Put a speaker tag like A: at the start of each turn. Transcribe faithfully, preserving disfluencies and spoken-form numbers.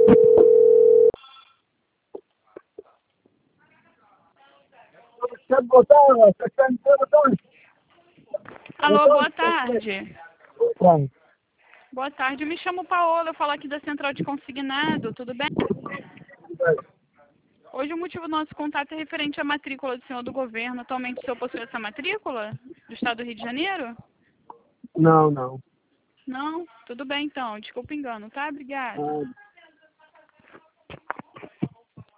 A: Alô, boa tarde.
B: Bom,
A: Boa tarde, eu me chamo Paola, eu falo aqui da Central de Consignado, tudo bem? Hoje o motivo do nosso contato é referente à matrícula do senhor do governo. Atualmente o senhor possui essa matrícula do estado do Rio de Janeiro?
B: não, não.
A: Não? Tudo bem então, desculpa o engano, tá? Obrigada.
B: Ah,